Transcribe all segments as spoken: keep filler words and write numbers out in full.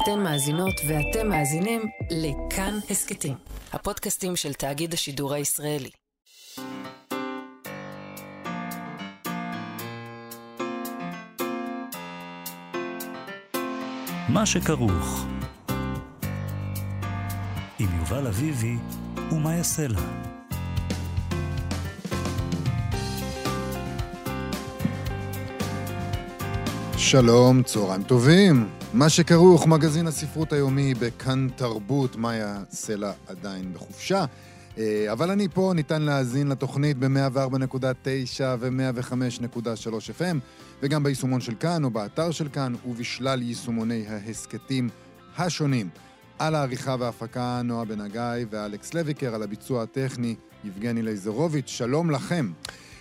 אתן מאזינות ואתם מאזינים לכאן הסקטים, הפודקאסטים של תאגיד השידור הישראלי. מה שכרוך עם יובל אביבי ומה יעשה לה. שלום, צהריים טובים. מה שכרוך, מגזין הספרות היומי בכאן תרבות. מאיה סלע עדיין בחופשה, אבל אני פה, ניתן להאזין לתוכנית ב-מאה וארבע נקודה תשע ו-מאה וחמש נקודה שלוש אף אם, וגם ביישומון של כאן או באתר של כאן ובשלל יישומוני ההסקטים השונים. על העריכה וההפקה נועה בן הגיא ואלכס לויקר, על הביצוע הטכני יבגני לייזרוביץ'. שלום לכם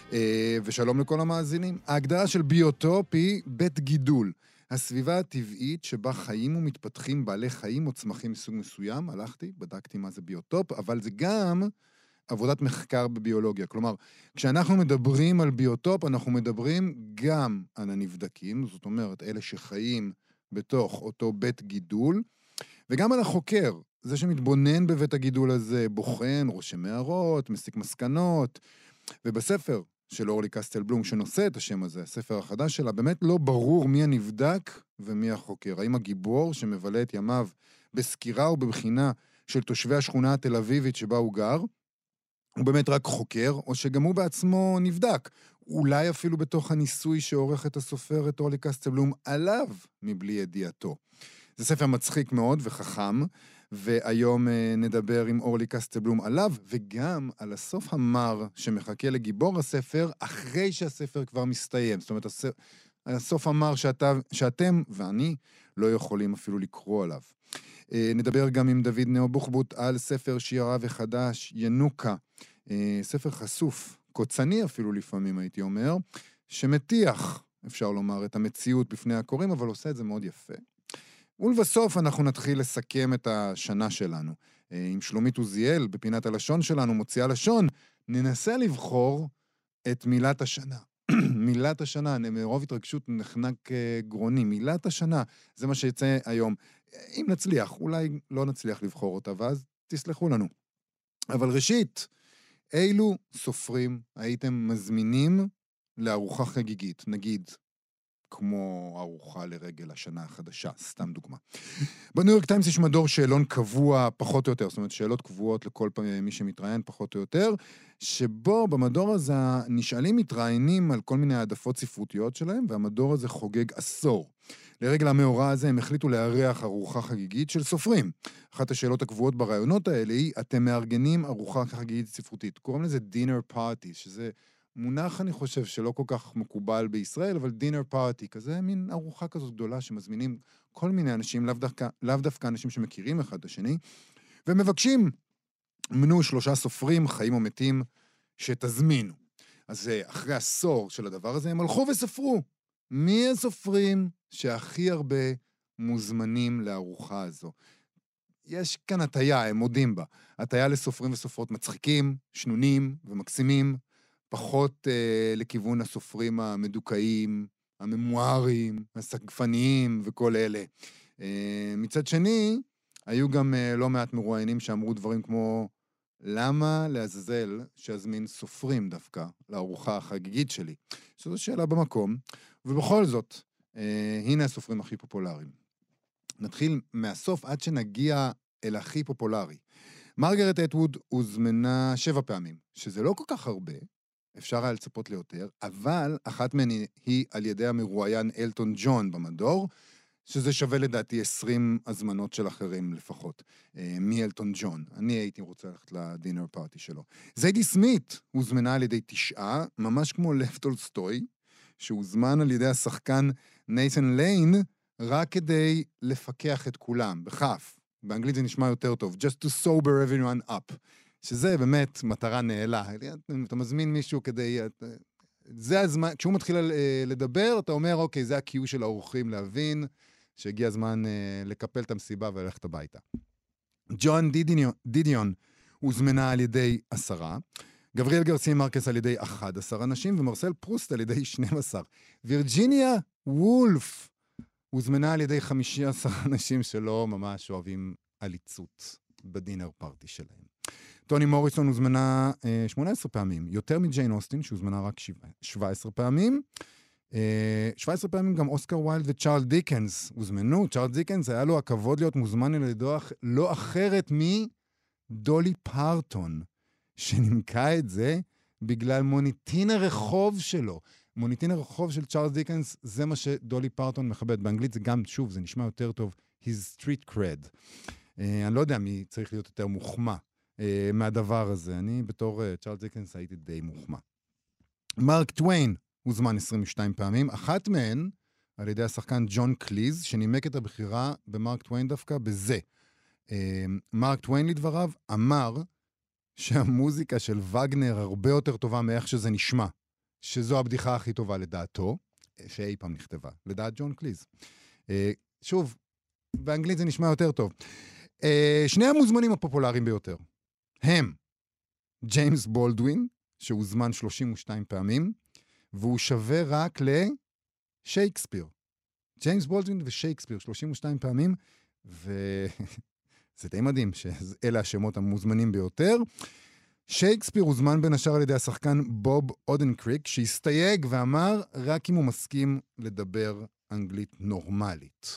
ושלום לכל המאזינים. ההגדרה של ביוטופ היא בית גידול, הסביבה הטבעית שבה חיים ומתפתחים בעלי חיים או צמחים מסוג מסוים. הלכתי, בדקתי מה זה ביוטופ, אבל זה גם עבודת מחקר בביולוגיה. כלומר, כשאנחנו מדברים על ביוטופ, אנחנו מדברים גם על הנבדקים, זאת אומרת, אלה שחיים בתוך אותו בית גידול, וגם על החוקר, זה שמתבונן בבית הגידול הזה, בוחן, רושם הערות, מסיק מסקנות, ובספר של אורלי קסטלבלום, שנושא את השם הזה, הספר החדש שלה, באמת לא ברור מי הנבדק ומי החוקר. האם הגיבור שמבלה את ימיו בסקירה ובבחינה של תושבי השכונה התל אביבית שבה הוא גר, הוא באמת רק חוקר, או שגם הוא בעצמו נבדק, אולי אפילו בתוך הניסוי שעורך את הסופרת אורלי קסטלבלום עליו מבלי ידיעתו. זה ספר מצחיק מאוד וחכם, והיום נדבר עם אורלי קסטלבלום עליו, וגם על הסוף המר שמחכה לגיבור הספר, אחרי שהספר כבר מסתיים. זאת אומרת, הסוף המר שאתה, שאתם ואני לא יכולים אפילו לקרוא עליו. נדבר גם עם דוד נאו בוחבוט על ספר שירה וחדש, ינוקה. ספר חשוף, קוצני אפילו לפעמים הייתי אומר, שמתיח, אפשר לומר, את המציאות בפני הקוראים, אבל עושה את זה מאוד יפה. ולבסוף אנחנו נתחיל לסכם את השנה שלנו. עם שלומית עוזיאל, בפינת הלשון שלנו, מוציאה לשון, ננסה לבחור את מילת השנה. מילת השנה, מרוב התרגשות נחנק גרוני, מילת השנה, זה מה שיצא היום. אם נצליח, אולי לא נצליח לבחור אותה, ואז תסלחו לנו. אבל ראשית, אילו סופרים הייתם מזמינים לארוחה חגיגית, נגיד, כמו ארוחה לרגל השנה החדשה, סתם דוגמה. בניו יורק טיימס יש מדור שאלון קבוע פחות או יותר, זאת אומרת שאלות קבועות לכל פעם מי שמתראיין פחות או יותר, שבו במדור הזה נשאלים מתראיינים על כל מיני העדפות ספרותיות שלהם, והמדור הזה חוגג עשור. לרגל המאורע הזה הם החליטו לארח ארוחה חגיגית של סופרים. אחת השאלות הקבועות ברעיונות האלה היא, אתם מארגנים ארוחה חגיגית ספרותית. קוראים לזה dinner party, שזה מונח אני חושב שלא כל כך מקובל בישראל, אבל דינר פארטי, כזה מין ארוחה כזאת גדולה שמזמינים כל מיני אנשים, לאו דווקא, לאו דווקא אנשים שמכירים אחד את השני, ומבקשים, מנו שלושה סופרים, חיים או מתים, שתזמינו. אז אחרי עשור של הדבר הזה, הם הלכו וספרו. מי הסופרים שהכי הרבה מוזמנים לארוחה הזו? יש כאן הטיה, הם מודים בה. הטיה לסופרים וסופרות מצחיקים, שנונים ומקסימים, פחות אה, לכיוון הסופרים המדוכאים, הממוארים, הסגפניים וכל אלה. אה, מצד שני, היו גם אה, לא מעט מרואיינים שאמרו דברים כמו, למה לעזאזל שאזמין סופרים דווקא לארוחה החגיגית שלי? שזו שאלה במקום, ובכל זאת, אה, הנה הסופרים הכי פופולריים. נתחיל מהסוף עד שנגיע אל הכי פופולרי. מרגרט אטווד הוזמנה שבע פעמים, שזה לא כל כך הרבה, אפשר היה לצפות ליותר, אבל אחת מהן היא על ידי המרואיין אלטון ג'ון במדור, שזה שווה לדעתי עשרים הזמנות של אחרים לפחות, מאלטון ג'ון. אני הייתי רוצה ללכת לדינר פארטי שלו. זיידי סמית הוזמנה על ידי תשעה, ממש כמו לב טולסטוי, שהוזמן על ידי השחקן נייתן ליין, רק כדי לפקח את כולם, בכף. באנגלית זה נשמע יותר טוב, just to sober everyone up. שזה באמת מטרה נעלה. אתה מזמין מישהו כדי... זה הזמן, כשהוא מתחיל לדבר, אתה אומר, אוקיי, זה הקיו של האורחים להבין, שהגיע הזמן לקפל את המסיבה וללכת הביתה. ג'ון דידיון, דידיון הוזמנה על ידי עשרה, גבריאל גרסיה מרקס על ידי אחד עשר אנשים, ומרסל פרוסט על ידי שנים עשר. וירג'יניה וולף הוזמנה על ידי חמישה עשר אנשים שלא ממש אוהבים עליצות בדינר פארטי שלהם. טוני מוריסון הוזמנה אה, שמונה עשרה פעמים, יותר מג'יין אוסטין, שהוזמנה רק שבע עשרה פעמים. אה, שבע עשרה פעמים גם אוסקר ויילד וצ'ארל דיקנס הוזמנו. צ'ארל דיקנס היה לו הכבוד להיות מוזמן על ידי לא אחרת מדולי פארטון, שנמכה את זה בגלל מוניטין הרחוב שלו. מוניטין הרחוב של צ'ארל דיקנס, זה מה שדולי פארטון מכבד. באנגלית זה גם, שוב, זה נשמע יותר טוב, his street cred. Uh, אני לא יודע מי צריך להיות יותר מוחמא uh, מהדבר הזה. אני בתור uh, צ'ארל דיקנס הייתי די מוחמא. מרק טוויין הוזמן עשרים ושתיים פעמים, אחת מהן על ידי השחקן ג'ון קליז, שנימק את הבחירה במרק טוויין דווקא בזה. Uh, מרק טוויין לדבריו אמר שהמוזיקה של וגנר הרבה יותר טובה מאיך שזה נשמע. שזו הבדיחה הכי טובה לדעתו, שאי פעם נכתבה, לדעת ג'ון קליז. אה, שוב, באנגלית זה נשמע יותר טוב. אה, שני המוזמנים הפופולריים ביותר, הם ג'יימס בולדווין, שהוזמן שלושים ושתיים פעמים, והוא שווה רק לשייקספיר. ג'יימס בולדווין ושייקספיר, שלושים ושתיים פעמים, וזה די מדהים שאלה השמות המוזמנים ביותר. שייקספיר הוזמן בין השאר על ידי השחקן בוב אודנקריק, שהסתייג ואמר רק אם הוא מסכים לדבר אנגלית נורמלית.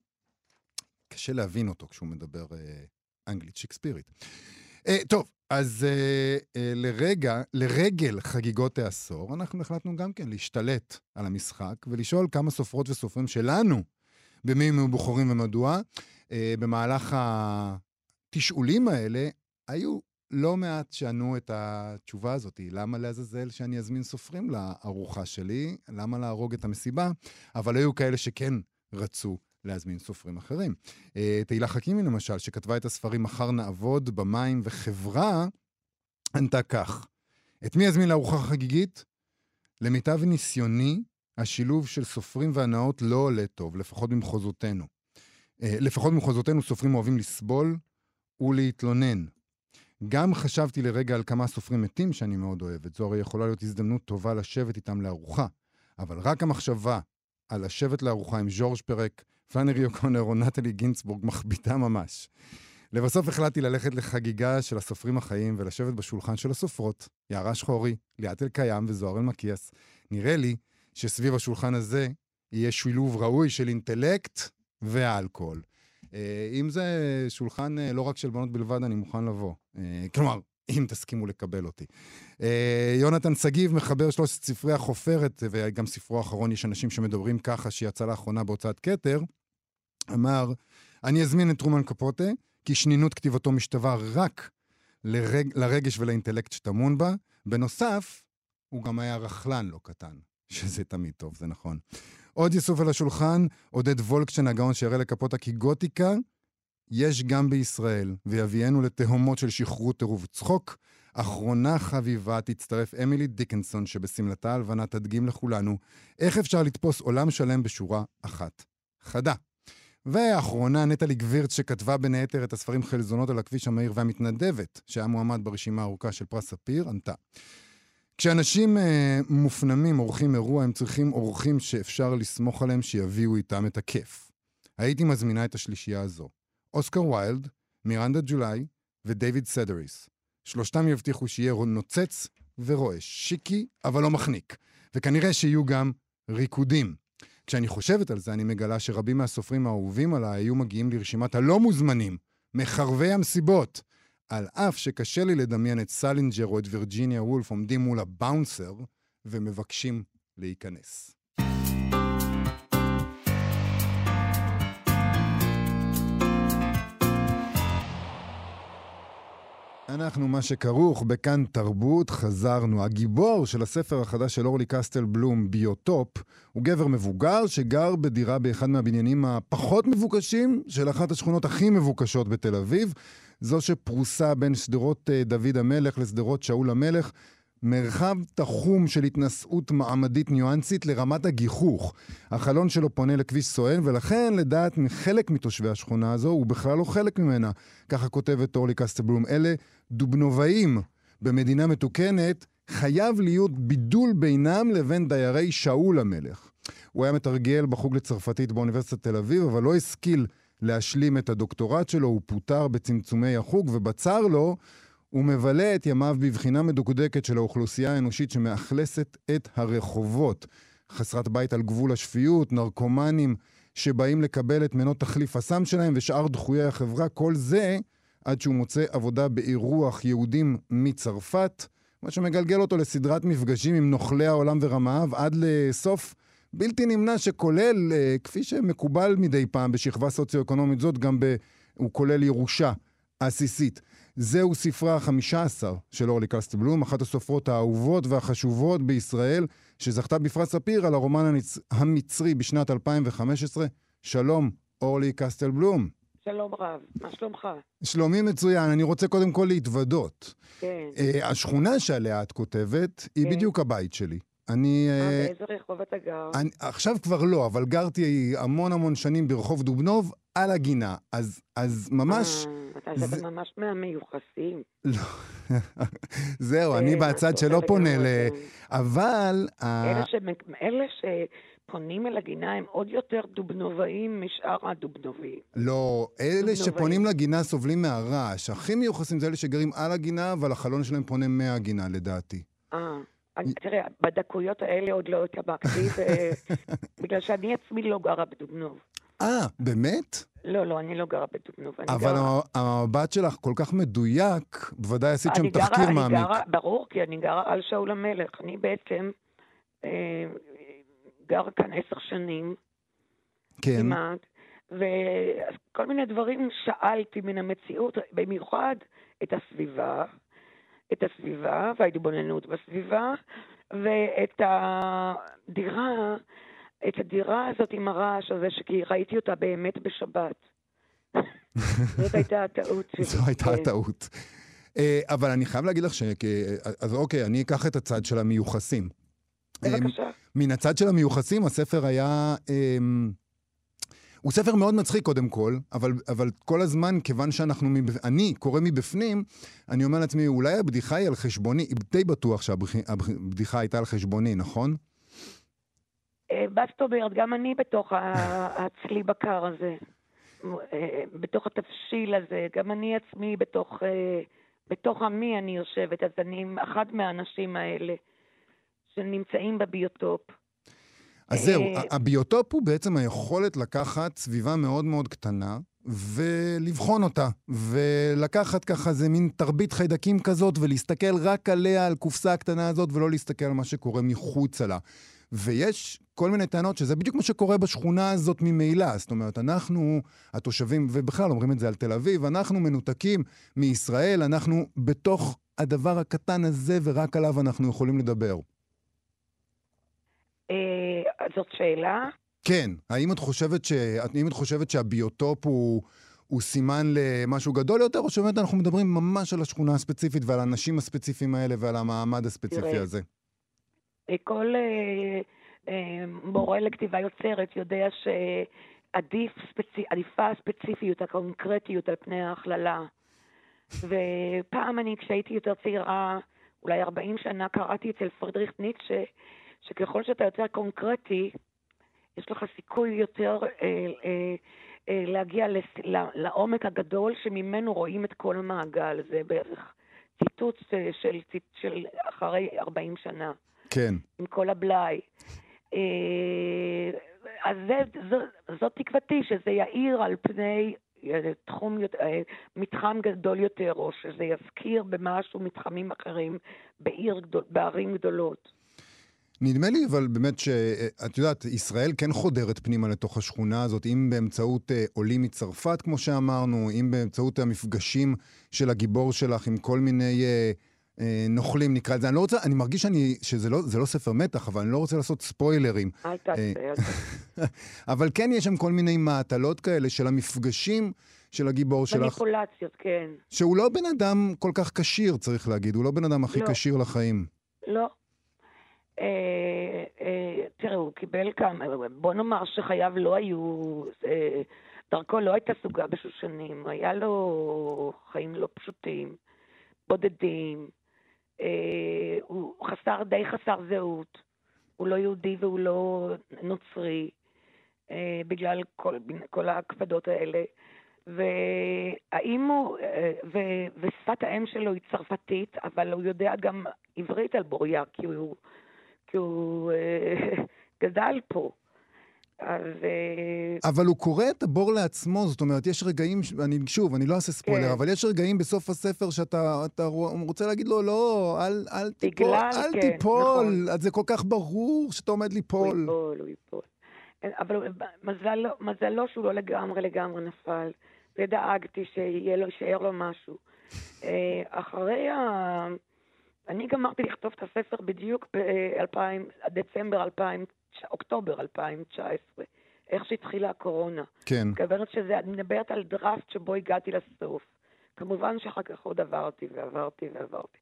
קשה להבין אותו כשהוא מדבר אה, אנגלית שייקספירית. אה, טוב, אז אה, אה, לרגע, לרגל חגיגות העשור, אנחנו החלטנו גם כן להשתלט על המשחק, ולשאול כמה סופרות וסופרים שלנו, במי הם בוחרים ומדוע, אה, במהלך התשאולים האלה, היו לא מעט שענו את התשובה הזאת. למה לעזאזל שאני אזמין סופרים לארוחה שלי? למה להרוג את המסיבה? אבל היו כאלה שכן רצו להזמין סופרים אחרים. תהילה חכימי למשל, שכתבה את הספרים מחר נעבוד במים וחברה, ענתה כך: את מי אזמין לארוחה חגיגית? למיטב ניסיוני, השילוב של סופרים והנאות לא עולה טוב, לפחות במחוזותינו. לפחות במחוזותינו סופרים אוהבים לסבול ולהתלונן. גם חשבתי לרגע על כמה סופרים מתים שאני מאוד אוהבת. זו הרי יכולה להיות הזדמנות טובה לשבת איתם לארוחה. אבל רק המחשבה על לשבת לארוחה עם ז'ורג' פרק, פלנרי אוקונר או נטלי גינצבורג מחביטה ממש. לבסוף החלטתי ללכת לחגיגה של הסופרים החיים ולשבת בשולחן של הסופרות, יערה שחורי, ליאת אלקיים וזוהר אלמקיאס. נראה לי שסביב השולחן הזה יהיה שילוב ראוי של אינטלקט ואלכוהול. אם זה שולחן לא רק של בנות בלבד, אני מוכן לבוא. כלומר, אם תסכימו לקבל אותי. יונתן סגיב, מחבר שלושת ספרי החופרת, וגם ספרו האחרון, יש אנשים שמדברים ככה, שיצא לאחרונה בהוצאת כתר, אמר, אני אזמין את טרומן קפוטה, כי שנינות כתיבתו משתווה רק לרג, לרגש ולאינטלקט שטמון בה. בנוסף, הוא גם היה רחלן לא קטן, שזה תמיד טוב, זה נכון. עוד יסוף על השולחן, עודד וולקשן הגאון שיראה לקפוטה כי גותיקה יש גם בישראל, ויביאנו לתהומות של שחרות עירוב צחוק. אחרונה חביבה תצטרף אמילי דיקנסון, שבסמלתה הלבנה תדגים לכולנו איך אפשר לתפוס עולם שלם בשורה אחת חדה. והאחרונה נטלי גבירץ, שכתבה בין היתר את הספרים חלזונות על הכביש המהיר והמתנדבת, שהיה מועמד ברשימה הארוכה של פרס ספיר, ענתה: כשאנשים אה, מופנמים עורכים אירוע, הם צריכים עורכים שאפשר לסמוך עליהם שיביאו איתם את הכיף. הייתי מזמינה את השלישייה הזו. אוסקר ויילד, מירנדה ג'ולי ודייוויד סדריס. שלושתם יבטיחו שיהיה נוצץ ורועש, שיקי אבל לא מחניק. וכנראה שיהיו גם ריקודים. כשאני חושבת על זה, אני מגלה שרבים מהסופרים האהובים עליי היו מגיעים לרשימת הלא מוזמנים, מחרבי המסיבות. על אף שקשה לי לדמיין את סלינג'ר או את וירג'יניה וולף עומדים מול הבאונסר ומבקשים להיכנס. אנחנו מה שכרוך בכאן תרבות, חזרנו. הגיבור של הספר החדש של אורלי קסטל בלום, ביוטופ, הוא גבר מבוגר שגר בדירה באחד מהבניינים הפחות מבוקשים של אחת השכונות הכי מבוקשות בתל אביב, זו שפרוסה בין סדרות דוד המלך לסדרות שאול המלך, מרחב תחום של התנסות מעמדית ניואנסית לרמת הגיחוך. החלון שלו פונה לכביש סואן, ולכן לדעת חלק מתושבי השכונה הזו הוא בכלל לא חלק ממנה. ככה כותבת אורלי קסטלבלום. אלה דובנובאים. במדינה מתוקנת חייב להיות בידול בינם לבין דיירי שאול המלך. הוא היה מתרגל בחוג לצרפתית באוניברסיטת תל אביב, אבל לא השכיל להשלים את הדוקטורט שלו, הוא פוטר בצמצומי החוג, ובצר לו הוא מבלה את ימיו בבחינה מדוקדקת של האוכלוסייה האנושית שמאכלסת את הרחובות. חסרת בית על גבול השפיות, נרקומנים שבאים לקבל את מנות תחליף הסם שלהם ושאר דחויי החברה, כל זה עד שהוא מוצא עבודה באירוח יהודים מצרפת, מה שמגלגל אותו לסדרת מפגשים עם נוכלי העולם ורמאיו, עד לסוף בלתי נמנע שכולל, כפי שמקובל מדי פעם בשכבה סוציו-אקונומית זאת, גם ב... הוא כולל ירושה עסיסית. זהו ספרה ה-חמישה עשר של אורלי קסטלבלום, אחת הסופרות האהובות והחשובות בישראל, שזכתה בפרס ספיר על הרומן המצ... המצרי בשנת אלפיים וחמש עשרה. שלום, אורלי קסטלבלום. שלום רב, מה שלומך? שלומי מצוין, אני רוצה קודם כל להתוודות. כן. Uh, השכונה שעליה את כותבת, היא כן. בדיוק הבית שלי. אני... אה, Uh, באיזה רחוב אתה גר? אני, עכשיו כבר לא, אבל גרתי המון המון שנים ברחוב דובנוב על הגינה. אז, אז ממש... אה, אתה זה... ממש מהמיוחסים. לא. זהו, אני בצד שלא פונה ל... אבל... אלה, ש... אלה שפונים אל הגינה הם עוד יותר דובנובאים משאר הדובנובים. לא, אלה שפונים לגינה סובלים מהרעש. הכי מיוחסים זה אלה שגרים על הגינה, אבל החלון שלהם פונה מהגינה, לדעתי. אה. תראה, בדקויות האלה עוד לא התאבקתי, בגלל שאני עצמי לא גרה בדובנוב. אה, באמת? לא, לא, אני לא גרה בדובנוב. אבל המבט שלך כל כך מדויק, בוודאי עשית שם תחקיר מעמיק. ברור, כי אני גרה על שאול המלך. אני בעצם גרה כאן עשר שנים. כן. כמעט, וכל מיני דברים שאלתי מן המציאות, במיוחד את הסביבה, את הסביבה וההתבוננות בסביבה, ואת הדירה, את הדירה הזאת עם הרעש הזה, כי ראיתי אותה באמת בשבת. זאת הייתה הטעות שלי. זו הייתה הטעות. אבל אני חייב להגיד לך ש... אז אוקיי, אני אקח את הצד של המיוחסים. בבקשה. מן הצד של המיוחסים, הספר היה... הוא ספר מאוד מצחיק קודם כל, אבל, אבל כל הזמן, כיוון שאנחנו, אני קורא מבפנים, אני אומר לעצמי, אולי הבדיחה היא על חשבוני, די בטוח שהבדיחה הייתה על חשבוני, נכון? זאת אומרת, גם אני בתוך הצלי בקר הזה, בתוך התבשיל הזה, גם אני עצמי בתוך, בתוך עמי אני יושבת, אז אני אחד מהאנשים האלה שנמצאים בביוטופ. אז זהו, הביוטופ הוא בעצם היכולת לקחת סביבה מאוד מאוד קטנה, ולבחון אותה, ולקחת ככה זה מין תרבית חיידקים כזאת, ולהסתכל רק עליה, על קופסה הקטנה הזאת, ולא להסתכל על מה שקורה מחוץ עלה. ויש כל מיני טענות שזה בדיוק מה שקורה בשכונה הזאת ממילא. זאת אומרת, אנחנו, התושבים, ובכלל אומרים את זה על תל אביב, אנחנו מנותקים מישראל, אנחנו בתוך הדבר הקטן הזה, ורק עליו אנחנו יכולים לדבר. זאת שאלה? כן. האם את חושבת ש... האם את חושבת שהביוטופ הוא, הוא סימן למשהו גדול יותר, או שבאמת אנחנו מדברים ממש על השכונה הספציפית ועל האנשים הספציפיים האלה ועל המעמד הספציפי תראה, הזה? כל אה, אה, מורה לכתיבה יוצרת יודע שעדיף ספצי... עדיפה הספציפיות, הקונקרטיות על פני ההכללה. ופעם אני, כשהייתי יותר צעירה, אולי ארבעים שנה, קראתי אצל פרידריך ניטשה, שככל שאתה יותר קונקרטי, יש לך סיכוי יותר אה, אה, אה, להגיע לס, לעומק הגדול שממנו רואים את כל המעגל. זה בערך ציטוט של, של, של אחרי ארבעים שנה. כן. עם כל הבלאי. אה, אז זה, זו, זאת תקוותי שזה יאיר על פני תחום, מתחם גדול יותר, או שזה יזכיר במשהו מתחמים אחרים בעיר, בערים גדולות. נדמה לי, אבל באמת שאת יודעת, ישראל כן חודרת פנימה לתוך השכונה הזאת, אם באמצעות עולים מצרפת, כמו שאמרנו, אם באמצעות המפגשים של הגיבור שלך עם כל מיני נוכלים, נקרא את זה. אני לא רוצה, אני מרגיש שאני, שזה לא, זה לא ספר מתח, אבל אני לא רוצה לעשות ספוילרים. אל תעשה. אבל כן יש שם כל מיני מעטלות כאלה של המפגשים של הגיבור שלך. מניפולציות, כן. שהוא לא בן אדם כל כך קשיר, צריך להגיד. הוא לא בן אדם הכי קשיר לחיים. לא. תראה, הוא קיבל כמה, בוא נאמר שחייו לא היו, דרכו לא הייתה סוגה בשושנים, היה לו חיים לא פשוטים, בודדים, הוא חסר, די חסר זהות, הוא לא יהודי והוא לא נוצרי, אה, בגלל כל, כל ההקפדות האלה. והאם הוא, אה, ו, ושפת האם שלו היא צרפתית, אבל הוא יודע גם עברית על בוריה, כי הוא, כי הוא אה, גדל פה. אז... אבל הוא קורא את הבור לעצמו, זאת אומרת, יש רגעים, אני, שוב, אני לא אעשה ספוילר, כן. אבל יש רגעים בסוף הספר שאתה אתה רוצה להגיד לו, לא, אל, אל תיפול, בגלל, אל כן, תיפול, נכון. אז זה כל כך ברור שאתה עומד ליפול. הוא ייפול, הוא ייפול. אבל מזלו, מזלו שהוא לא לגמרי לגמרי נפל, ודאגתי שיהיה לו, שיהיה לו משהו. אחרי ה... אני גמרתי לכתוב את הספר בדיוק בדצמבר אלפיים, אוקטובר אלפיים תשע עשרה, איך שהתחילה הקורונה. כן. כוונת שזה, אני מדברת על דראפט שבו הגעתי לסוף. כמובן שאחר כך עוד עברתי ועברתי ועברתי.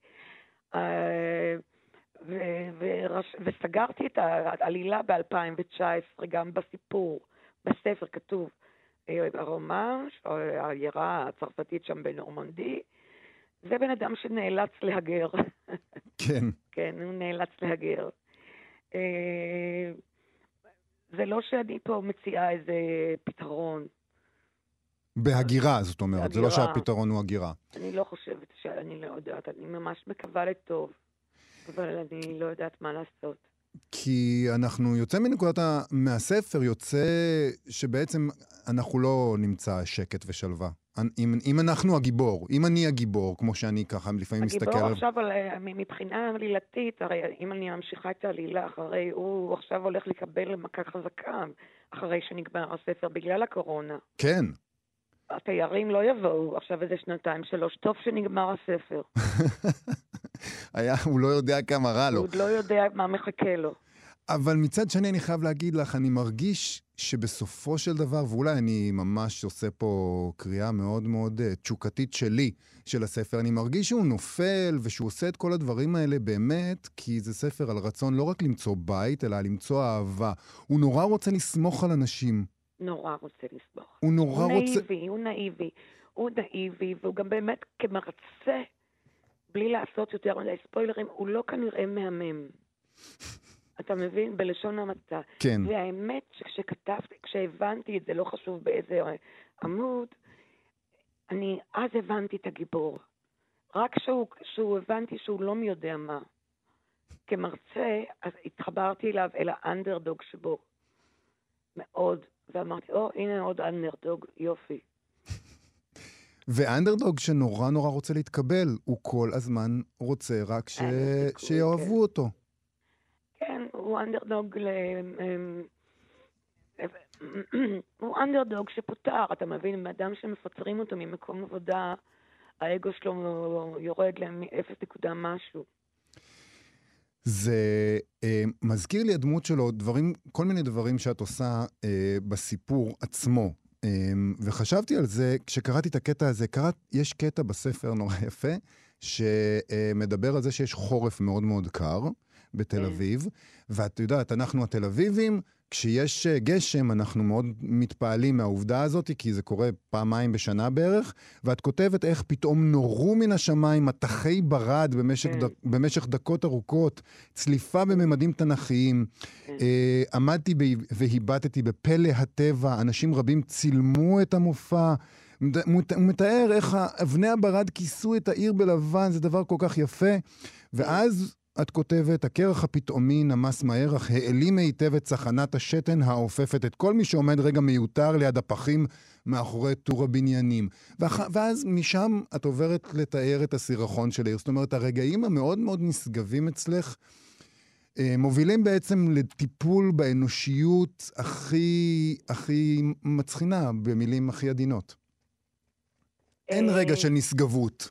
ו- ורש- וסגרתי את העלילה ב-אלפיים תשע עשרה, גם בסיפור, בספר כתוב, הרומן, העיירה הצרפתית שם בנורמנדי, זה בן אדם שנאלץ להגר. כן. כן, הוא נאלץ להגר. זה לא שאני פה מציעה איזה פתרון. בהגירה, זאת אומרת, בהגירה. זה לא שהפתרון הוא הגירה. אני לא חושבת שאני לא יודעת, אני ממש מקווה לטוב, אבל אני לא יודעת מה לעשות. כי אנחנו יוצא מנקודת מהספר, יוצא שבעצם אנחנו לא נמצא שקט ושלווה. אם, אם אנחנו הגיבור, אם אני הגיבור, כמו שאני ככה לפעמים מסתכל... הגיבור עכשיו, מבחינה עלילתית, הרי אם אני ממשיכה את העלילה, אחרי הוא עכשיו הולך לקבל מכה חזקה, אחרי שנגמר הספר, בגלל הקורונה. כן. התיירים לא יבואו עכשיו איזה שנתיים, שלוש, טוב שנגמר הספר. היה, הוא לא יודע כמה רע לו. הוא לא יודע מה מחכה לו. אבל מצד שני אני חייב להגיד לך, אני מרגיש שבסופו של דבר, ואולי אני ממש עושה פה קריאה מאוד מאוד תשוקתית שלי, של הספר, אני מרגיש שהוא נופל ושהוא עושה את כל הדברים האלה באמת, כי זה ספר על רצון לא רק למצוא בית, אלא למצוא אהבה. הוא נורא רוצה לסמוך על אנשים. נורא רוצה לסמוך. הוא נורא הוא רוצה... נאיבי, הוא נאיבי. הוא נאיבי, והוא גם באמת כמרצה, בלי לעשות יותר מדי ספוילרים, הוא לא כנראה מהמם. אתה מבין? בלשון המעטה. כן. והאמת שכשכתבתי, כשהבנתי את זה, לא חשוב באיזה עמוד, אני אז הבנתי את הגיבור. רק שהוא, שהוא הבנתי שהוא לא מי יודע מה. כמרצה, אז התחברתי אליו, אל האנדרדוג שבו. מאוד. ואמרתי, או, הנה עוד אנדרדוג, יופי. ואנדרדוג שנורא נורא רוצה להתקבל, הוא כל הזמן רוצה רק ש... שיאהבו אותו. כן, הוא אנדרדוג ל... הוא אנדרדוג שפותר, אתה מבין, מאדם שמפצרים אותו ממקום עבודה, האגו שלו יורד ל-אפס נקודה משהו. זה אה, מזכיר לי הדמות שלו, דברים, כל מיני דברים שאת עושה אה, בסיפור עצמו. אה, וחשבתי על זה, כשקראתי את הקטע הזה, קראת, יש קטע בספר נורא יפה, שמדבר על זה שיש חורף מאוד מאוד קר בתל אביב, ואת יודעת, אנחנו התל אביבים, כשיש גשם, אנחנו מאוד מתפעלים מהעובדה הזאת, כי זה קורה פעמיים בשנה בערך, ואת כותבת איך פתאום נורו מן השמיים מטחי ברד במשך, ד... במשך דקות ארוכות, צליפה בממדים תנכיים. אה, עמדתי ב... והיבטתי בפלא הטבע, אנשים רבים צילמו את המופע, הוא מתאר איך אבני הברד כיסו את העיר בלבן, זה דבר כל כך יפה, ואז... את כותבת, הקרח הפתאומי נמס מהר, אך העלים היטב את צחנת השתן העופפת את כל מי שעומד רגע מיותר ליד הפחים מאחורי טור הבניינים. ואז משם את עוברת לתאר את הסירחון של העיר. זאת אומרת, הרגעים המאוד מאוד נשגבים אצלך, מובילים בעצם לטיפול באנושיות הכי, הכי מצחינה, במילים הכי עדינות. אין רגע של נשגבות.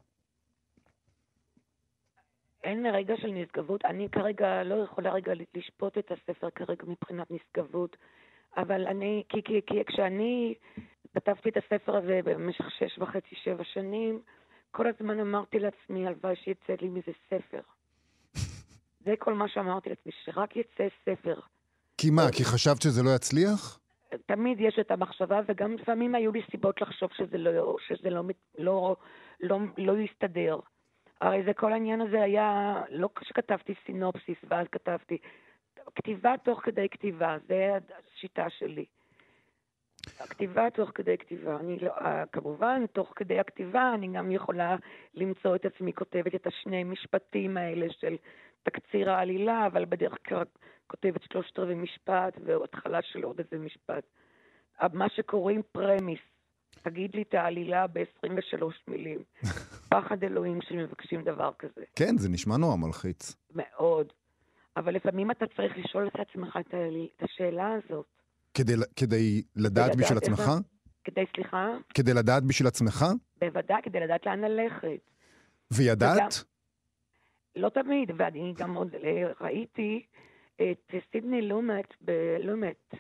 אין רגע של נשגבות. אני כרגע לא יכולה רגע לשפוט את הספר כרגע מבחינת נשגבות, אבל אני, כי, כי, כי כשאני כתבתי את הספר הזה במשך שש וחצי, שבע שנים, כל הזמן אמרתי לעצמי, הלוואי שיצא לי מזה ספר. זה כל מה שאמרתי לעצמי, שרק יצא ספר. כי מה? כי חשבת שזה לא יצליח? תמיד יש את המחשבה, וגם לפעמים היו לי סיבות לחשוב שזה לא, שזה לא, לא, לא, לא יסתדר. הרי זה כל העניין הזה היה, לא כשכתבתי סינופסיס, ואז כתבתי, כתיבה תוך כדי כתיבה, זה השיטה שלי. הכתיבה תוך כדי כתיבה. אני לא, כמובן, תוך כדי הכתיבה אני גם יכולה למצוא את עצמי כותבת את השני משפטים האלה של תקציר העלילה, אבל בדרך כלל כותבת שלושת רבעי משפט והתחלה של עוד איזה משפט. מה שקוראים פרמיס. תגיד לי את העלילה ב-עשרים ושלוש מילים. פחד אלוהים שמבקשים דבר כזה. כן, זה נשמע נורא מלחיץ. מאוד. אבל לפעמים אתה צריך לשאול את עצמך את השאלה הזאת. כדי, כדי לדעת בשביל עצמך? כדי, סליחה? כדי לדעת בשביל עצמך? בוודאי, כדי לדעת לאן ללכת. וידעת? וגם, לא תמיד, ואני גם עוד ראיתי את סידני לומט, בלומט,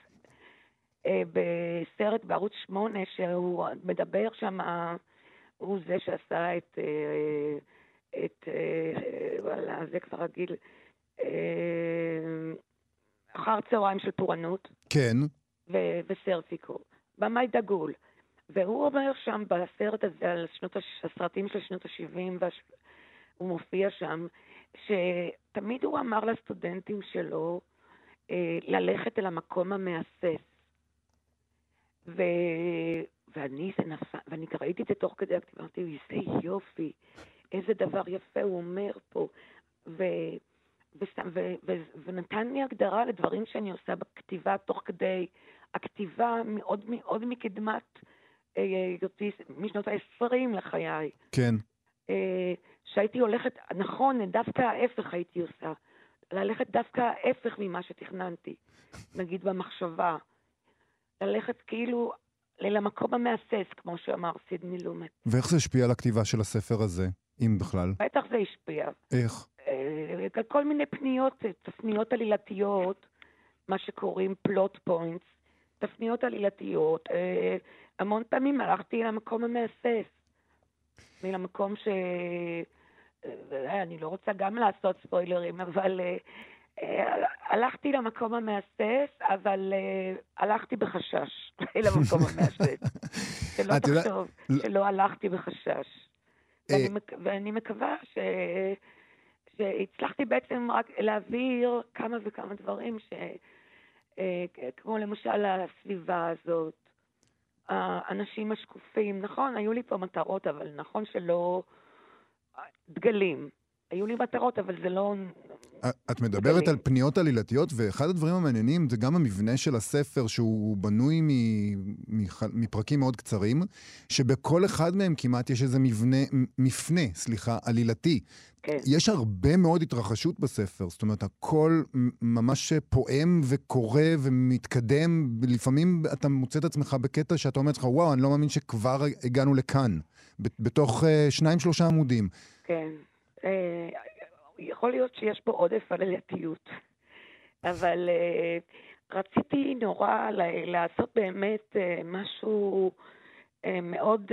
בסרט בערוץ שמונה, שהוא מדבר שם, הוא זה שעשה את, את, וואלה, זה כבר רגיל, אחר צהריים של פורענות. כן. ו- וסרטיקו. במאי דגול. והוא אומר שם בסרט הזה, על שנות הש... הסרטים של שנות ה-שבעים, והש... הוא מופיע שם, שתמיד הוא אמר לסטודנטים שלו אה, ללכת אל המקום המאסס. ו... ואני זה נפל, ואני ראיתי את זה תוך כדי הכתיבה, אמרתי, איזה יופי, איזה דבר יפה הוא אומר פה. ו... ו... ו... ו... ונתן לי הגדרה לדברים שאני עושה בכתיבה, תוך כדי הכתיבה מאוד, מאוד מקדמת, אה, משנות ה-עשרים לחיי. כן. אה, שהייתי הולכת, נכון, דווקא ההפך הייתי עושה. ללכת דווקא ההפך ממה שתכננתי, נגיד במחשבה. ללכת כאילו למקום המאסס, כמו שאמר סידני לומט. ואיך זה השפיע על הכתיבה של הספר הזה, אם בכלל? בטח זה השפיע. איך? אה, כל מיני פניות, תפניות עלילתיות, מה שקוראים פלוט פוינטס, תפניות עלילתיות. אה, המון פעמים הלכתי למקום המאסס. למקום ש... אני לא רוצה גם לעשות ספוילרים, אבל הלכתי למקום המאסס, אבל הלכתי בחשש למקום המאסס. שלא תחשוב, שלא הלכתי בחשש. ואני מקווה שהצלחתי בעצם רק להעביר כמה וכמה דברים, כמו למשל הסביבה הזאת, האנשים השקופים, נכון, היו לי פה מטרות, אבל נכון שלא דגלים. היו לי מטרות, אבל זה לא... את מדברת דגלים. על פניות עלילתיות, ואחד הדברים המעניינים זה גם המבנה של הספר, שהוא בנוי מפרקים מאוד קצרים, שבכל אחד מהם כמעט יש איזה מבנה, מפנה, סליחה, עלילתי. כן. יש הרבה מאוד התרחשות בספר, זאת אומרת, הכל ממש פועם וקורא ומתקדם, לפעמים אתה מוצא את עצמך בקטע שאתה אומר לך, וואו, אני לא מאמין שכבר הגענו לכאן, בתוך שניים, שלושה עמודים. כן, יכול להיות שיש פה עודף עלילתיות, אבל רציתי נורא לעשות באמת משהו מאוד...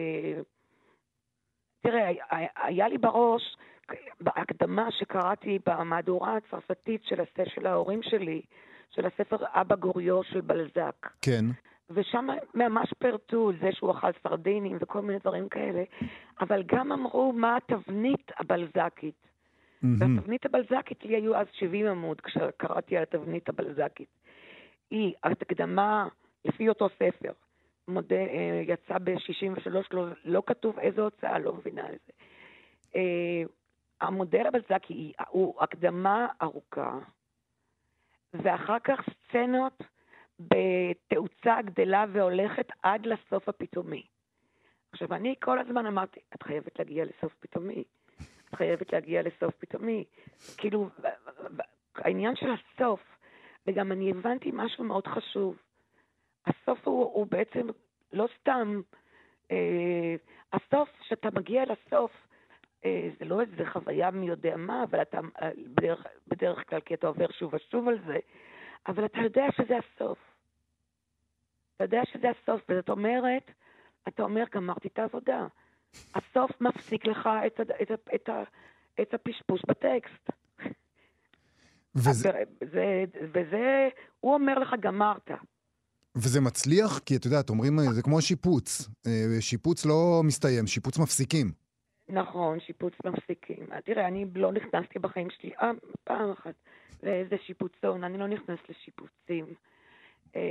תראה, היה לי בראש, בהקדמה שקראתי במהדורה הצרפתית של הספר של ההורים שלי, של הספר אבא גוריו של בלזק. כן. ושם ממש פרטו זה שהוא אכל סרדינים וכל מיני דברים כאלה, אבל גם אמרו מה התבנית הבלזקית. Mm-hmm. והתבנית הבלזקית לי היו אז שבעים עמוד כשקראתי על התבנית הבלזקית. היא הקדמה לפי אותו ספר. מודה, יצא ב-שישים ושלוש, לא, לא כתוב איזו הוצאה, לא מבינה על זה. המודל הבלזקי הוא הקדמה ארוכה, ואחר כך סצנות בתאוצה גדלה והולכת עד לסוף הפתאומי. עכשיו, אני כל הזמן אמרתי, את חייבת להגיע לסוף פתאומי. את חייבת להגיע לסוף פתאומי. כאילו, העניין של הסוף, וגם אני הבנתי משהו מאוד חשוב. הסוף הוא, הוא בעצם לא סתם, אה, הסוף, שאתה מגיע לסוף, אה, זה לא איזה חוויה מי יודע מה, אבל אתה בדרך, בדרך כלל, כי אתה עובר שוב ושוב על זה, אבל אתה יודע שזה הסוף. אתה יודע שזה הסוף, וזאת אומרת, אתה אומר, גמרתי את העבודה. הסוף מפסיק לך את, את, את, את, את הפשפוש בטקסט. וזה... וזה, וזה, הוא אומר לך, גמרת. וזה מצליח, כי אתה יודע, אומרים, זה כמו שיפוץ. שיפוץ לא מסתיים, שיפוץ מפסיקים. נכון, שיפוץ מפסיקים. תראה, אני לא נכנסתי בחיים שלי אה, פעם אחת לאיזה שיפוצון, אני לא נכנס לשיפוצים. אה,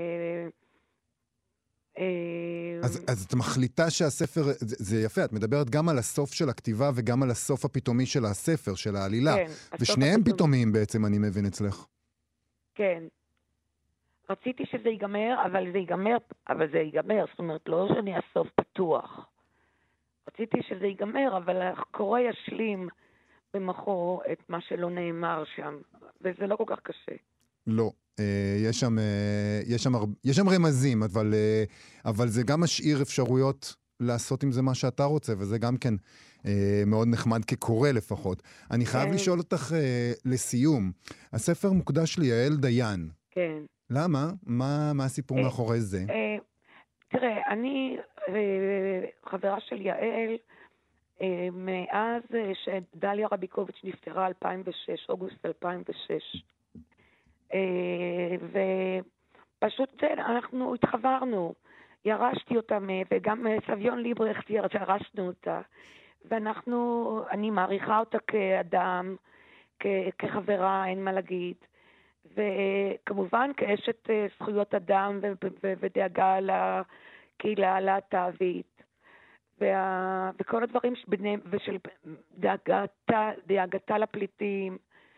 אה, אז, אז את מחליטה שהספר, זה, זה יפה, את מדברת גם על הסוף של הכתיבה וגם על הסוף הפתאומי של הספר, של העלילה. כן, הסוף ושניהם הפתאומי. פתאומיים בעצם, אני מבין אצלך. כן. רציתי שזה ייגמר, אבל זה ייגמר, אבל זה ייגמר, זאת אומרת, לא שאני הסוף פתוח. רציתי שזה ייגמר, אבל הקורא ישלים במחו את מה שלא נאמר שם, וזה לא כל כך קשה. לא. אה, יש שם, אה, יש שם, הרבה- יש שם רמזים, אבל, אה, אבל זה גם משאיר אפשרויות לעשות עם זה מה שאתה רוצה, וזה גם כן אה, מאוד נחמד כקורא לפחות. אני חייב כן. לשאול אותך אה, לסיום. הספר מוקדש ליעל דיין. כן. למה? מה, מה הסיפור אה, מאחורי זה? אה, תראה, אני אה, חברה של יעל, אה, מאז אה, שדליה רביקוביץ' נפטרה אלפיים ושש, אוגוסט אלפיים ושש. אה, ופשוט זה, אנחנו התחברנו. ירשתי אותה, מ- וגם אה, סביון ליברכט ירשנו אותה. ואנחנו, אני מעריכה אותה כאדם, כ- כחברה, אין מה להגיד. וכמובן כאשת אה, זכויות אדם ו- ו- ודאגה לקהילה הלהט"בית. וה- וכל הדברים שביניהם, ושל דאגתה, דאגתה לפליטים.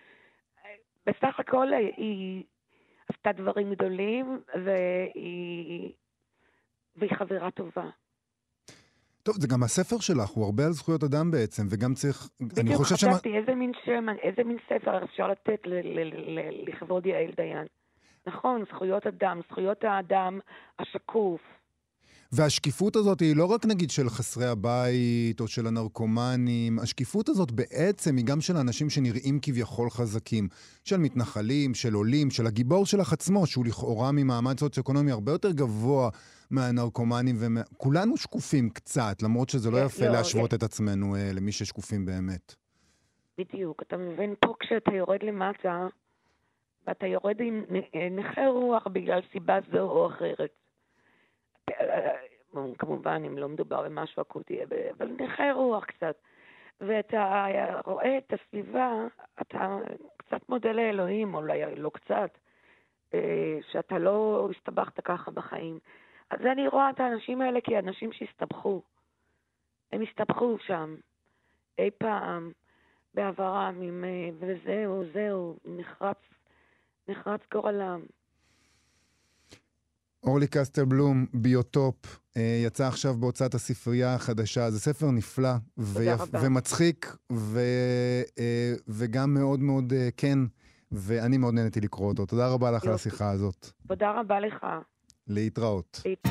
בסך הכל היא עשתה דברים גדולים, והיא, והיא חברה טובה. טוב, זה גם הספר שלך, הוא הרבה על זכויות אדם בעצם, וגם צריך... אני בדיוק חושב שמה... חשבתי איזה מין שם, איזה מין ספר אפשר לתת ל- ל- ל- לכבוד יעל דיין. נכון, זכויות אדם, זכויות האדם השקוף. והשקיפות הזאת היא לא רק נגיד של חסרי הבית או של הנרקומנים, השקיפות הזאת בעצם היא גם של אנשים שנראים כביכול חזקים, של מתנחלים, של עולים, של הגיבור שלך עצמו, שהוא לכאורה ממעמד סוציו-אקונומי הרבה יותר גבוה מהנרקומנים, וכולנו שקופים קצת, למרות שזה לא כן, יפה לא, להשוות כן. את עצמנו אה, למי ששקופים באמת. בדיוק, אתה מבין פה כשאתה יורד למטה, ואתה יורד עם נכה רוח בגלל סיבה זו או אחרת. כמובן, אם לא מדובר במשהו אקוטי, אבל נכה רוח קצת. ואתה רואה את הסביבה, אתה קצת מודה לאלוהים, אולי לא קצת, שאתה לא הסתבכת ככה בחיים. אז אני רואה את האנשים האלה כאנשים שהסתבכו. הם הסתבכו שם, אי פעם, בעברם, עם, וזהו, זהו, נחרץ, נחרץ גורלם. אורלי קסטלבלום, ביוטופ, אה, יצא עכשיו בהוצאת הספרייה החדשה. זה ספר נפלא ויפ, ומצחיק, ו, אה, וגם מאוד מאוד אה, כן, ואני מאוד נהניתי לקרוא אותו. תודה רבה לך על השיחה הזאת. תודה רבה לך. להתראות. להת...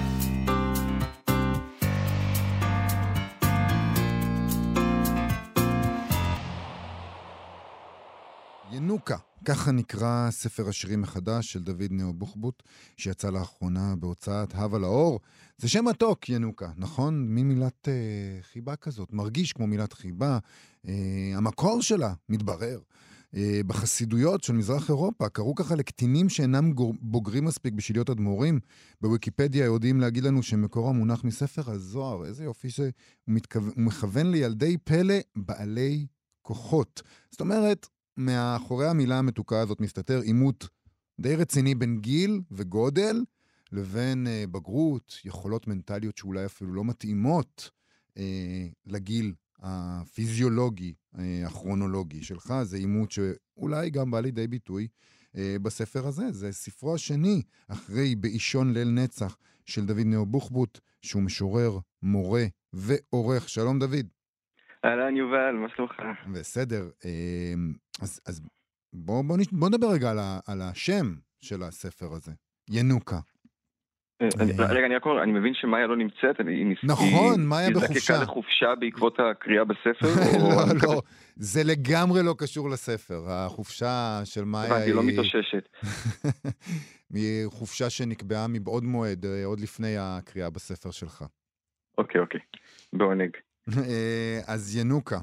ינוקה, ככה נקרא ספר השירים מחדש של דוד נאו בוחבוט, שיצא לאחרונה בהוצאת הווה לאור. זה שם מתוק, ינוקה, נכון? מין מילת אה, חיבה כזאת, מרגיש כמו מילת חיבה. אה, המקור שלה מתברר. אה, בחסידויות של מזרח אירופה, קראו ככה לקטינים שאינם גור, בוגרים מספיק בשיליות אדמו"רים. בוויקיפדיה יודעים להגיד לנו שמקור המונח מספר הזוהר. איזה יופי שהוא מתכו... מכוון לילדי פלא בעלי כוחות. זאת אומרת, מאחורי המילה המתוקה הזאת מסתתר עימות די רציני בין גיל וגודל לבין אה, בגרות, יכולות מנטליות שאולי אפילו לא מתאימות אה, לגיל הפיזיולוגי, אה, הכרונולוגי שלך. זה עימות שאולי גם בא לידי ביטוי אה, בספר הזה. זה ספרו השני אחרי באישון ליל נצח של דוד נאו בוחבוט, שהוא משורר, מורה ועורך. שלום דוד. אהלן יובל, מה שלומך? בסדר. אז, אז בוא, בוא, בוא נדבר רגע על, ה, על השם של הספר הזה. ינוקה. רגע, אני אקור, אני מבין שמאיה לא נמצאת. נכון, מאיה בחופשה. היא זקקה לחופשה בעקבות הקריאה בספר? לא, לא. זה לגמרי לא קשור לספר. החופשה של מאיה היא... היא לא מתאוששת. היא חופשה שנקבעה מבעוד מועד, עוד לפני הקריאה בספר שלך. אוקיי, אוקיי. בעונג. אז ינוקה,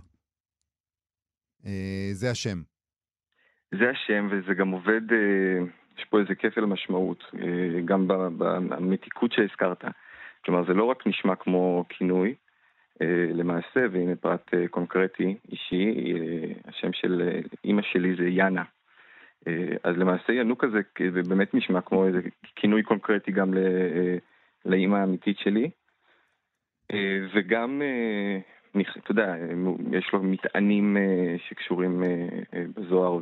זה השם. זה השם, וזה גם עובד, יש פה איזה כפל משמעות, גם במתיקות שהזכרת. כלומר, זה לא רק נשמע כמו כינוי, למעשה, והנה פרט קונקרטי אישי, השם של אמא שלי זה יאנה. אז למעשה ינוק הזה באמת נשמע כמו איזה כינוי קונקרטי גם לאמא האמיתית שלי. וגם, אתה יודע, יש לו מטענים שקשורים בזוהר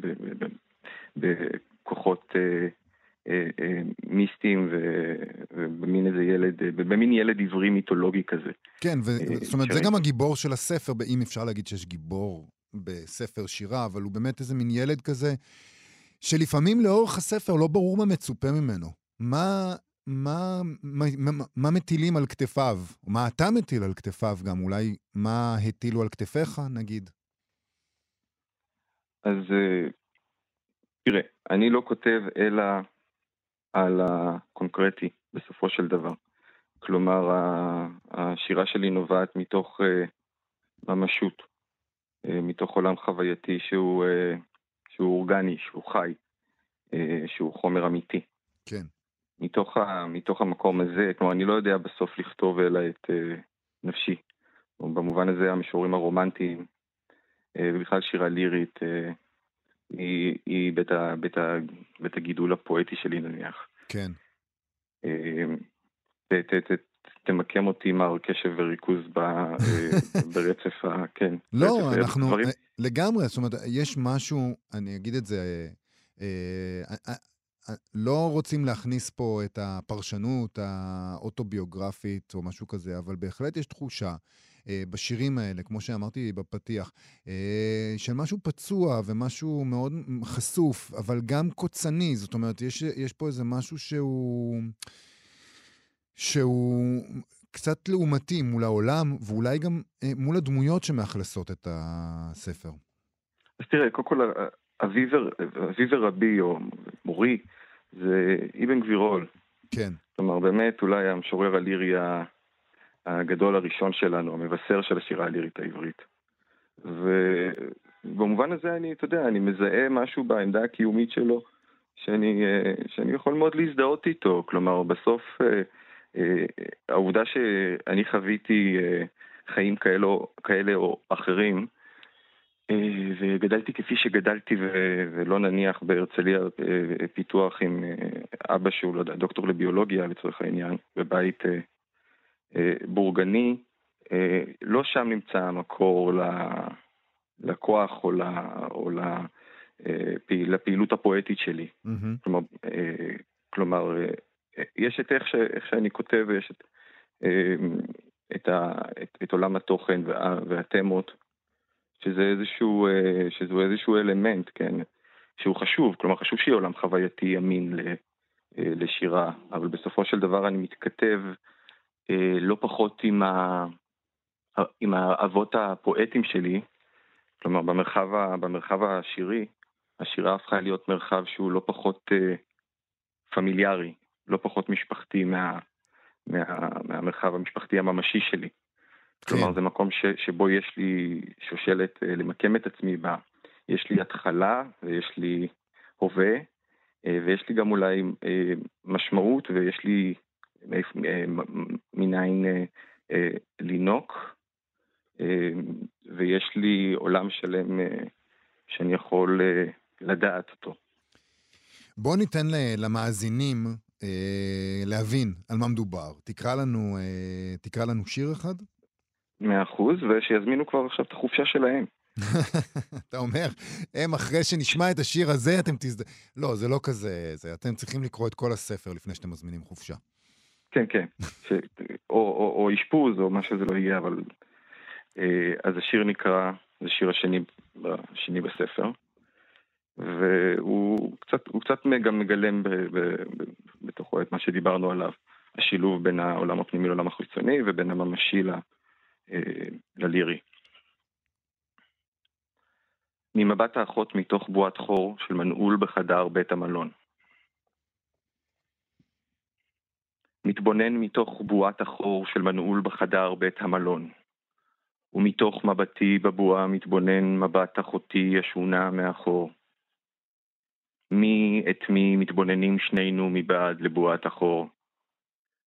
ובכוחות מיסטיים ובמין איזה ילד, במין ילד עברי מיתולוגי כזה. כן, זאת אומרת, זה גם הגיבור של הספר, אם אפשר להגיד שיש גיבור בספר שירה, אבל הוא באמת איזה מין ילד כזה, שלפעמים לאורך הספר לא ברור מה מצופה ממנו. מה, מה, מה, מה, מה מטילים על כתפיו? מה אתה מטיל על כתפיו גם? אולי מה הטילו על כתפיך, נגיד? אז תראה, אני לא כותב אלא על הקונקרטי בסופו של דבר. כלומר, השירה שלי נובעת מתוך ממשות, מתוך עולם חווייתי שהוא, שהוא אורגני, שהוא חי, שהוא חומר אמיתי. כן. מתוך, ה, מתוך המקום הזה, כלומר, אני לא יודע בסוף לכתוב אלא את נפשי. במובן הזה, המשוררים הרומנטיים, ובכלל שירה לירית, היא, היא בית, ה, בית, ה, בית הגידול הפואטי שלי נניח. כן. ת, ת, ת, תמקם אותי מר קשב וריכוז ברצף ה... כן. לא, אנחנו לגמרי, זאת אומרת, יש משהו, אני אגיד את זה, לא רוצים להכניס פה את הפרשנות האוטוביוגרפית או משהו כזה, אבל בהחלט יש תחושה בשירים האלה, כמו שאמרתי בפתיח, של משהו פצוע ומשהו מאוד חשוף, אבל גם קוצני. זאת אומרת, יש, יש פה איזה משהו שהוא, שהוא קצת לעומתי מול העולם, ואולי גם מול הדמויות שמאכלסות את הספר. אז תראה, קודם כל, אבי ורבי, או מורי, זה אבן גבירול. כן. כלומר, באמת, אולי המשורר הלירי הגדול הראשון שלנו, המבשר של השירה הלירית העברית. ובמובן הזה אני, אתה יודע, אני מזהה משהו בעמדה הקיומית שלו, שאני, שאני יכול מאוד להזדהות איתו. כלומר, בסוף, העובדה שאני חוויתי חיים כאלה, כאלה או אחרים, וגדלתי כפי שגדלתי, ולא נניח בהרצליה פיתוח עם אבא שהוא דוקטור לביולוגיה לצורך העניין, בבית בורגני, לא שם נמצא המקור לכוח או, או לפעילות הפואטית שלי. Mm-hmm. כלומר, כלומר, יש את איך, ש, איך שאני כותב, ויש את, את, ה, את, את עולם התוכן וה, והתמות, שזה איזשהו, שזה איזשהו אלמנט, כן, שהוא חשוב. כלומר, חשוב שיהיה עולם חווייתי אמין לשירה, אבל בסופו של דבר אני מתכתב לא פחות עם, ה, עם האבות הפואטים שלי. כלומר, במרחב, במרחב השירי, השירה הפכה להיות מרחב שהוא לא פחות פמיליארי, לא פחות משפחתי מה, מה, מהמרחב המשפחתי הממשי שלי. כן. כלומר, זה מקום ש, שבו יש לי שושלת למקם את עצמי בה. יש לי התחלה, ויש לי הווה, ויש לי גם אולי משמעות, ויש לי מניין לינוק, ויש לי עולם שלם שאני יכול לדעת אותו. בוא ניתן למאזינים להבין על מה מדובר. תקרא לנו, תקרא לנו שיר אחד? מאה אחוז, ושיזמינו כבר עכשיו את החופשה שלהם. אתה אומר, הם אחרי שנשמע את השיר הזה, אתם תזד... לא, זה לא כזה, זה, אתם צריכים לקרוא את כל הספר לפני שאתם מזמינים חופשה. כן, כן. ש... או, או, או אשפוז, או מה שזה לא יהיה, אבל... אז השיר נקרא, זה שיר השני, השני בספר, והוא קצת, הוא קצת גם מגלם ב, ב, ב, בתוכו את מה שדיברנו עליו, השילוב בין העולם הפנימי לעולם החיצוני, ובין הממשי ל, ללירי. ממבט האחות מתוך בועת חור של מנעול בחדר בית המלון. מתבונן מתוך בועת החור של מנעול בחדר בית המלון. ומתוך מבטי בבועה מתבונן מבט אחותי ישונה מאחור. מי את מי מתבוננים שנינו מבעד לבועת החור.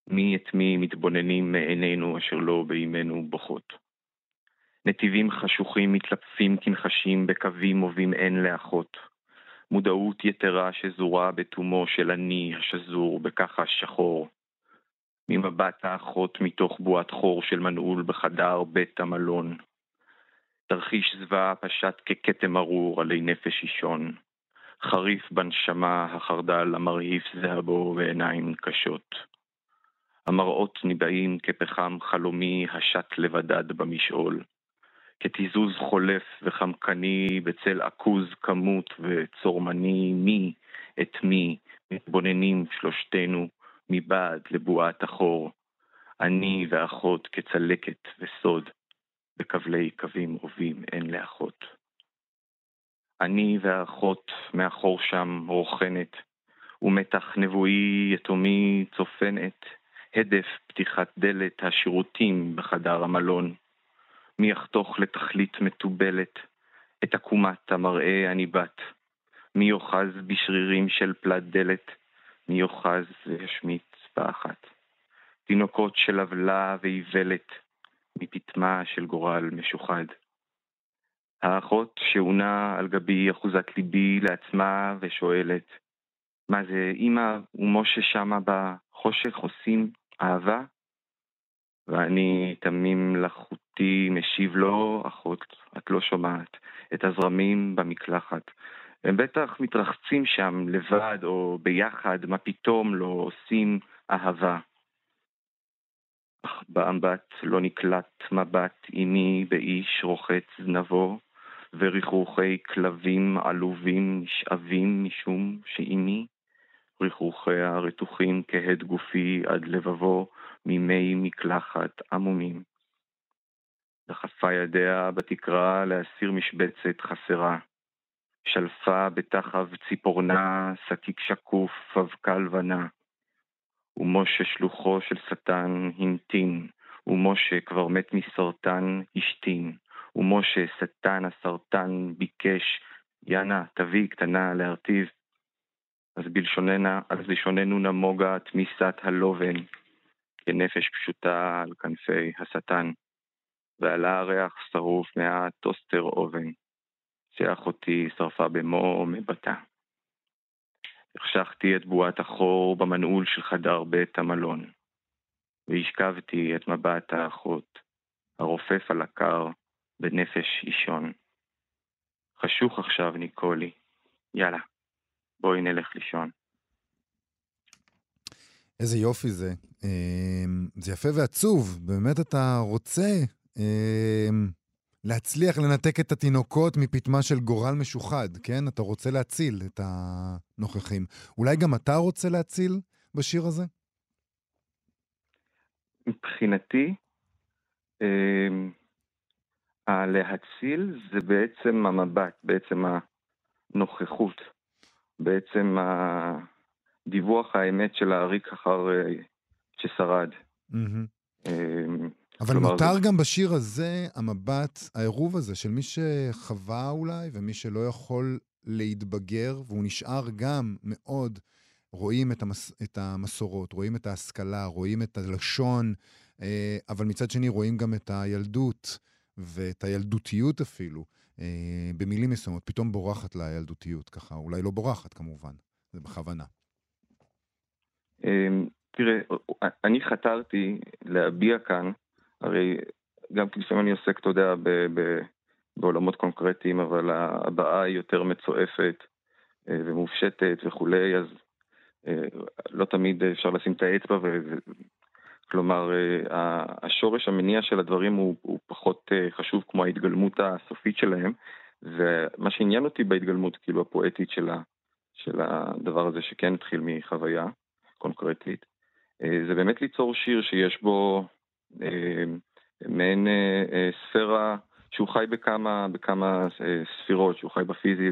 מי את מי מתבוננים מעינינו אשר לא באימנו בוכות. נתיבים חשוכים מתלפפים כנחשים בקווים מובים אין לאחות. מודעות יתרה שזורה בתומו של אני השזור בככה שחור. ממבט האחות מתוך בועת חור של מנעול בחדר בית המלון. תרחיש זווה פשט ככתם ארור עלי נפש אישון. חריף בנשמה החרדל המרהיף זהבו ועיניים קשות. המראות ניבאים כפחם חלומי השט לבדד במשעול. כתיזוז חולף וחמקני בצל עכוז כמות וצורמני מי את מי מתבוננים שלושתנו מבעד לבועת החור. אני ואחות כצלקת וסוד בקבלי קווים רובים אין לאחות. אני והאחות מאחור שם רוחנת ומתח נבואי יתומי צופנת הדף פתיחת דלת השירותים בחדר המלון. מי יחתוך לתכלית מטובלת את עקומת המראה הניבט. מי יוחז בשרירים של פלט דלת. מי יוחז וישמיץ באחת. תינוקות של אבלה ואיוולת מפתמה של גורל משוחד. האחות שעונה על גבי אחוזת ליבי לעצמה ושואלת, מה זה אמא ומשה שמה בחושך עושים אהבה? ואני תמים לחותי משיב לו, אחות, את לא שומעת, את הזרמים במקלחת. הם בטח מתרחצים שם לבד או ביחד, מה פתאום לא עושים אהבה. אך באמבט לא נקלט מבט אימי באיש רוחץ זנבו, וריחוכי כלבים עלובים נשאבים משום שאימי, ריחוכיה רתוחים כהד גופי עד לבבו ממי מקלחת עמומים. דחפה ידיה בתקרה להסיר משבצת חסרה. שלפה בתחב ציפורנה, סקיק שקוף, אבקה לבנה. ומשה שלוחו של שטן המתין, ומשה כבר מת מסרטן השתין. ומשה שטן הסרטן ביקש, יאנה תביא קטנה להרטיב. אז בלשוננה, אז לשוננו נמוגה תמיסת הלובן, כנפש פשוטה על כנפי השטן. ועלה הריח שרוף מהטוסטר אובן, שאחותי שרפה במו מבטה. החשכתי את בועת החור במנעול של חדר בית המלון, והשכבתי את מבט האחות, הרופף על הקר בנפש אישון. חשוך עכשיו ניקולי, יאללה, בואי נלך לישון. איזה יופי זה. זה יפה ועצוב. באמת אתה רוצה להצליח לנתק את התינוקות מפתמה של גורל משוחד, כן? אתה רוצה להציל את הנוכחים. אולי גם אתה רוצה להציל בשיר הזה? מבחינתי, להציל זה בעצם המבט, בעצם הנוכחות, בעצם הדיווח האמת של האריק אחר ששרד. אבל נותר גם בשיר הזה המבט, העירוב הזה, של מי שחווה אולי, ומי שלא יכול להתבגר, והוא נשאר גם מאוד, רואים את, המס, את המסורות, רואים את ההשכלה, רואים את הלשון, אבל מצד שני רואים גם את הילדות, ואת הילדותיות אפילו, במילים מסוימות, פתאום בורחת לה הילדותיות, ככה, אולי לא בורחת כמובן, זה בכוונה. תראה, אני חתרתי להביע כאן, הרי גם לפעמים אני עוסק, אתה יודע, ב- ב- בעולמות קונקרטיים, אבל הבאה היא יותר מצועפת ומופשטת וכולי, אז לא תמיד אפשר לשים את האצבע, ו- כלומר, השורש המניע של הדברים הוא, הוא פחות חשוב כמו ההתגלמות הסופית שלהם, ומה שעניין אותי בהתגלמות, כאילו הפואטית של, ה- של הדבר הזה שכן התחיל מחוויה קונקרטית, זה באמת ליצור שיר שיש בו אה, מעין אה, אה, ספירה שהוא חי בכמה, בכמה אה, ספירות, שהוא חי בפיזי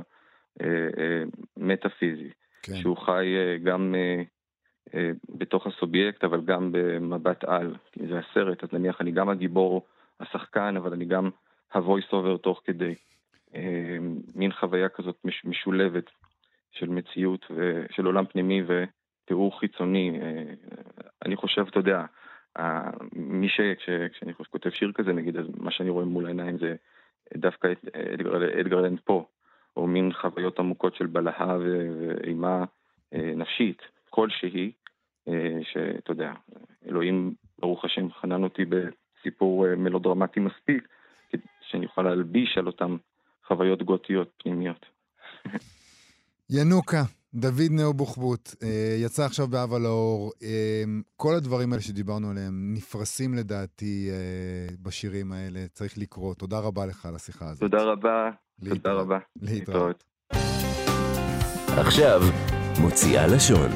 ובמטאפיזי, כן. שהוא חי אה, גם אה, אה, בתוך הסובייקט, אבל גם במבט על, כי זה הסרט, אז נניח אני גם הגיבור, השחקן, אבל אני גם ה-voice over תוך כדי, אה, מין חוויה כזאת מש, משולבת של מציאות ושל עולם פנימי ו תיאור חיצוני. אני חושב, אתה יודע, מי ש... כשאני כותב שיר כזה, נגיד, אז מה שאני רואה מול העיניים זה דווקא את אדגר אלן פה, או מין חוויות עמוקות של בלהה ואימה נפשית, כלשהי, שאתה יודע, אלוהים ברוך השם חנן אותי בסיפור מלודרמטי מספיק, שאני אוכל להלביש על אותם חוויות גותיות פנימיות. ינוקה, דוד נאו בוחבוט, יצא עכשיו באהבה לאור. כל הדברים האלה שדיברנו עליהם נפרסים לדעתי בשירים האלה, צריך לקרוא. תודה רבה לך על השיחה הזאת. תודה רבה, תודה רבה. להתראות. עכשיו, מוציאה לשון.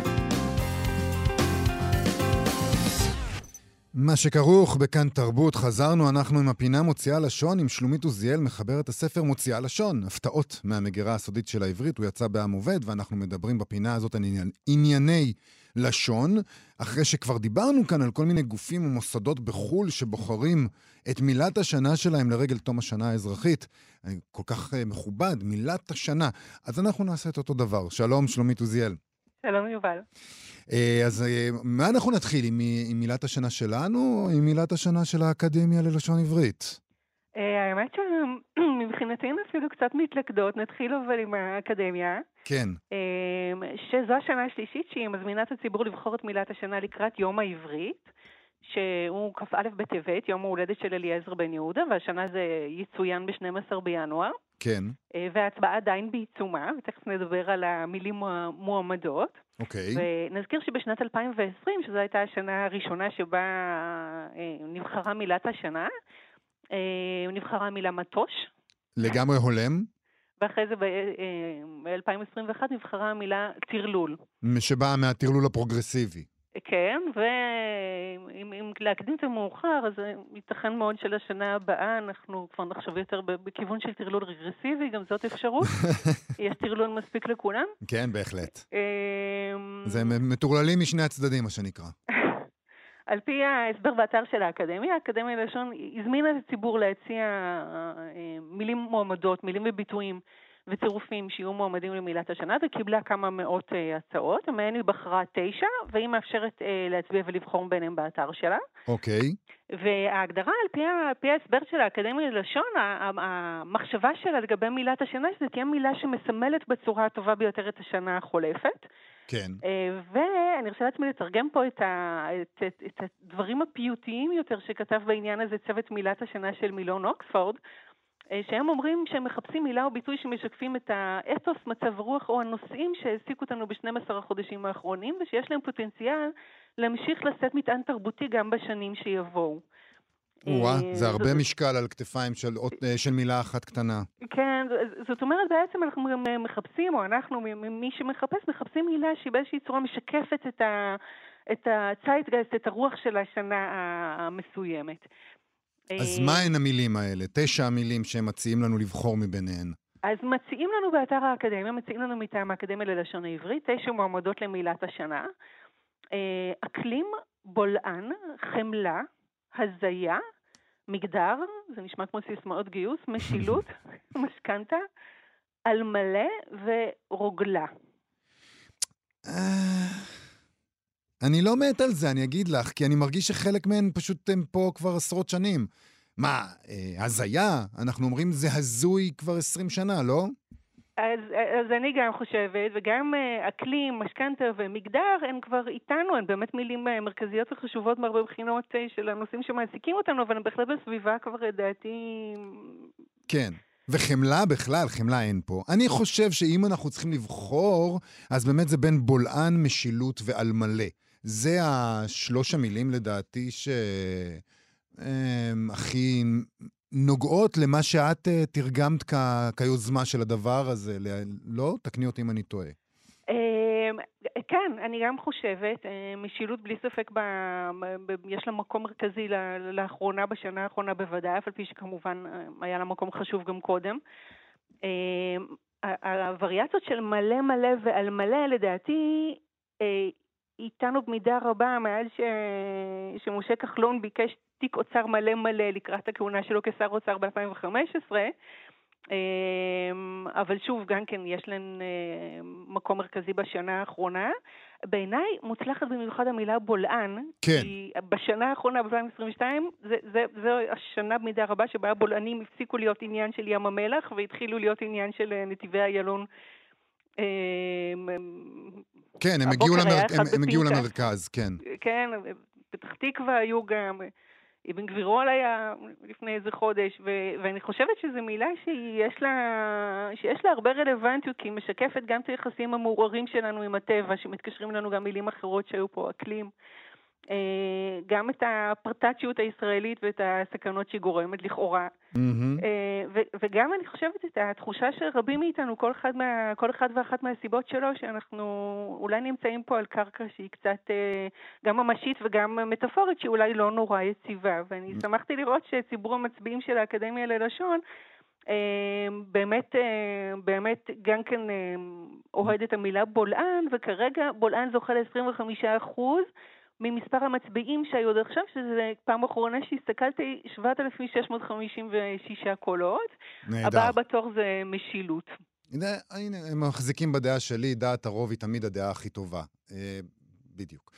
מה שכרוך בכאן תרבות, חזרנו אנחנו עם הפינה מוציאה לשון, עם שלומית עוזיאל, מחברת הספר מוציאה לשון, הפתעות מהמגירה הסודית של העברית. הוא יצא בעם עובד, ואנחנו מדברים בפינה הזאת על ענייני לשון, אחרי שכבר דיברנו כאן על כל מיני גופים ומוסדות בחול שבוחרים את מילת השנה שלהם לרגל תום השנה האזרחית. כל כך מכובד, מילת השנה. אז אנחנו נעשה את אותו דבר. שלום, שלומית עוזיאל. שלום יובל. אז מה אנחנו נתחיל, עם, עם מילת השנה שלנו או עם מילת השנה של האקדמיה ללשון עברית? האמת שמבחינתנו אפילו קצת מתלכדות, נתחיל אבל עם האקדמיה. כן. שזו השנה השלישית שהיא מזמינה את הציבור לבחור את מילת השנה לקראת יום העברית, שהוא כ"א בטבת, יום ההולדת של אליעזר בן יהודה, והשנה זה יצוין ב-שנים עשר בינואר. כן. וההצבעה עדיין בעיצומה, ותכף נדבר על המילים המועמדות. אוקיי. ונזכיר שבשנת אלפיים ועשרים, שזו הייתה השנה הראשונה שבה נבחרה מילת השנה, נבחרה המילה מטוש. לגמרי הולם. ואחרי זה ב-אלפיים עשרים ואחת נבחרה המילה תרלול. שבאה מהתרלול הפרוגרסיבי. כן, ואם להקדים את המאוחר, אז ייתכן מאוד שלשנה הבאה אנחנו כבר נחשוב יותר בכיוון של תרלול רגרסיבי, גם זאת אפשרות. יש תרלול מספיק לכולם? כן, בהחלט. זה מטורללים משני הצדדים, מה שנקרא. על פי ההסבר באתר של האקדמיה, האקדמיה ללשון הזמינה את הציבור להציע מילים מועמדות, מילים וביטויים וצירופים שיהיו מועמדים למילת השנה, וקיבלה כמה מאות uh, הצעות, מהן היא בחרה תשע, והיא מאפשרת uh, להצביע ולבחור ביניהם באתר שלה. אוקיי. Okay. וההגדרה על פי, על פי ההסבר של האקדמיה ללשון, המחשבה שלה לגבי מילת השנה, שזה תהיה מילה שמסמלת בצורה הטובה ביותר את השנה החולפת. כן. Uh, ואני רוצה לעצמי לתרגם פה את, ה, את, את, את הדברים הפיוטיים יותר שכתב בעניין הזה צוות מילת השנה של מילון אוקספורד, שהם אומרים שהם מחפשים מילה או ביטוי שמשקפים את האתוס, מצב רוח או הנושאים שהעסיקו אותנו ב-שנים עשר החודשים האחרונים, ושיש להם פוטנציאל להמשיך לשאת מטען תרבותי גם בשנים שיבואו. וואה, זה הרבה משקל על כתפיים של, של מילה אחת קטנה. כן, זאת אומרת בעצם אנחנו מחפשים, או אנחנו, מי שמחפש, מחפשים מילה שהיא באיזושהי צורה משקפת את ה, את הצייטגייסט, את הרוח של השנה המסוימת. אז מה הן המילים האלה? תשע המילים שהם מציעים לנו לבחור מביניהן. אז מציעים לנו באתר האקדמיה, מציעים לנו מטעם האקדמיה ללשון העברית, תשע מועמדות למילת השנה. אקלים, בולען, חמלה, הזיה, מגדר, זה נשמע כמו סיסמאות גיוס, משילות, משכנתה, על מלא ורוגלה. אני לא מת על זה, אני אגיד לך, כי אני מרגיש שחלק מהן פשוט הם פה כבר עשרות שנים. מה, אה, הזיה? אנחנו אומרים זה הזוי כבר עשרים שנה, לא? אז, אז אני גם חושבת, וגם uh, אקלים, משכנתה ומגדר, הן כבר איתנו, הן באמת מילים uh, מרכזיות וחשובות מהרבה בחינות uh, של הנושאים שמעסיקים אותנו, אבל הן בהחלט בסביבה כבר לדעתי... כן. וחמלה בכלל, חמלה אין פה. אני חושב שאם אנחנו צריכים לבחור, אז באמת זה בין בולען, משילות ועל מלא. זה השלוש המילים לדעתי שהכי נוגעות למה שאת תרגמת כ- כיוזמה של הדבר הזה. לא? תקני אותי אם אני טועה. כן, אני גם חושבת, משילות בלי ספק, ב, ב, יש לה מקום מרכזי לאחרונה, בשנה האחרונה בוודאי, אף על פי שכמובן היה לה מקום חשוב גם קודם. הווריאציות של מלא מלא ועל מלא, לדעתי, איתנו במידה רבה, מאז ש... שמשה כחלון ביקש תיק אוצר מלא מלא לקראת הכהונה שלו כשר אוצר ב-אלפיים וחמש עשרה, אבל שוב, גם כן, יש להם מקום מרכזי בשנה האחרונה. בעיניי מוצלחת במיוחד המילה בולען, כן. כי בשנה האחרונה, ב-אלפיים עשרים ושתיים, זה, זה, זה השנה במידה רבה שבה הבולענים הפסיקו להיות עניין של ים המלח, והתחילו להיות עניין של נתיבי איילון. כן, הם הגיעו, למר... הם, הם הגיעו למרכז, כן. כן, פתח תקווה היו גם... אבן גבירול היה לפני איזה חודש, ו- ואני חושבת שזו מילה שיש לה, שיש לה הרבה רלוונטיות, כי היא משקפת גם את היחסים המעורערים שלנו עם הטבע, שמתקשרים לנו גם מילים אחרות שהיו פה, אקלים. גם את הפרטציות הישראלית ואת הסכנות שגורמת לכאורה. Mm-hmm. ו- וגם אני חושבת את התחושה של רבים מאיתנו, כל אחד, מה, כל אחד ואחת מהסיבות שלו, שאנחנו אולי נמצאים פה על קרקע שהיא קצת גם ממשית וגם מטאפורית, שאולי לא נורא יציבה. ואני mm-hmm. שמחתי לראות שציבור המצביעים של האקדמיה ללשון, באמת, באמת גם כן אוהד את המילה בולען, וכרגע בולען זוכה ל-עשרים וחמישה אחוז, ממספר המצביעים שהיו עד עכשיו, שזה פעם אחרונה שהסתכלתי, שבעת אלפים שש מאות חמישים ושישה קולות. נהדר. הבאה בתור זה משילות. הנה, הנה, הם מחזיקים בדעה שלי, דעת הרוב היא תמיד הדעה הכי טובה. בדיוק.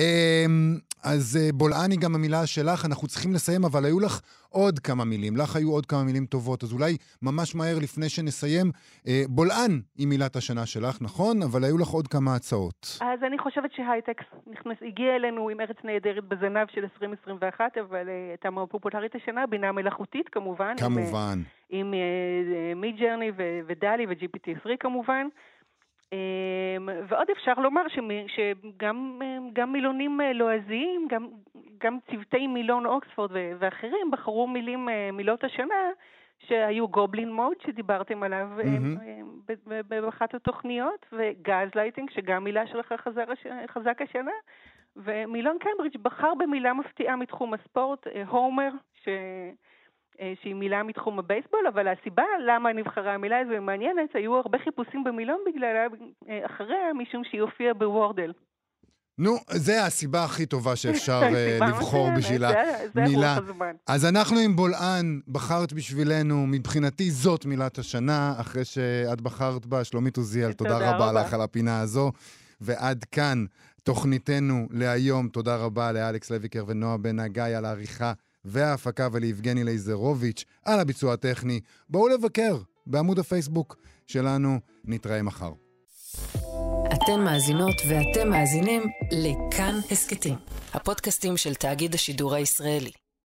אז בולען היא גם המילה שלך, אנחנו צריכים לסיים, אבל היו לך עוד כמה מילים, לך היו עוד כמה מילים טובות, אז אולי ממש מהר לפני שנסיים, בולען היא מילת השנה שלך, נכון? אבל היו לך עוד כמה הצעות. אז אני חושבת שהייטקס נכנס, הגיע אלינו עם ארץ נהדרת בזנב של עשרים עשרים ואחת, אבל הייתה מאוד פופולרית השנה, בינה מלאכותית כמובן. כמובן. עם מידג'רני ודלי וג'י פי טי שלוש כמובן. ועוד אפשר לומר שגם גם מילונים לועזיים, גם, גם צוותי מילון אוקספורד ואחרים בחרו מילים, מילות השנה שהיו גובלין מוד שדיברתם עליו mm-hmm. באחת התוכניות, וגאז לייטינג שגם מילה שלך חזק השנה, ומילון קיימברידג' בחר במילה מפתיעה מתחום הספורט, הומר, ש... שהיא מילה מתחום הבייסבול, אבל הסיבה למה נבחרה המילה הזו מעניינת, היו הרבה חיפושים במילון בגללה, אחריה, משום שהיא הופיעה בוורדל. נו, זה הסיבה הכי טובה שאפשר לבחור בשבילה מילה. אז אנחנו עם בולען, בחרת בשבילנו, מבחינתי זאת מילת השנה, אחרי שאת בחרת בה, שלומית עוזיאל, תודה רבה לך על הפינה הזו, ועד כאן תוכניתנו להיום, תודה רבה לאלכס לויקר ונועה בן הגיא על העריכה, וההפקה וליבגני לייזרוביץ' על הביצוע הטכני. בואו לבקר בעמוד הפייסבוק שלנו, נתראה מחר. אתן מאזינות ואתם מאזינים לכאן הסקטים, הפודקאסטים של תאגיד השידור הישראלי.